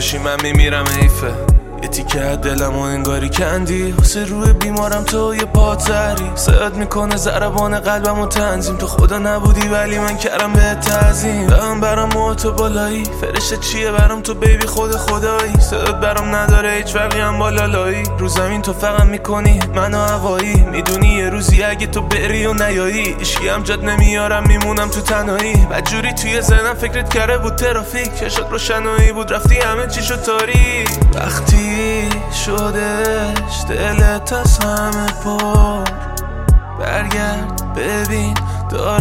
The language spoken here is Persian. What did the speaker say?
نباشی من میمیرم حیفه. یه تیکه از دلم و انگاری کندی، واسه روی بیمارم تو یه پادزری. صدات میکنه ضربان قلبم و تنظیم، تو خدا نبودی ولی من کردم به تعظیم. دارم برام موتو بالایی، فرشته چیه برام تو بیبی خود خدایی. صدات برام نداره هیچ فرقی هم با لالایی. رو زمین تو فقط میکنی منو هوایی، میدونی یه روزی اگه تو بری و نیایی اشکی هم جد نمیارم میمونم تو تنهایی. بدجوری توی ذهنم فکرت کرده بود ترافیک، چشات روشنایی بود رفتی همه چی شد تاریک. وقتی شدش دلت از همه پر، برگرد ببین داره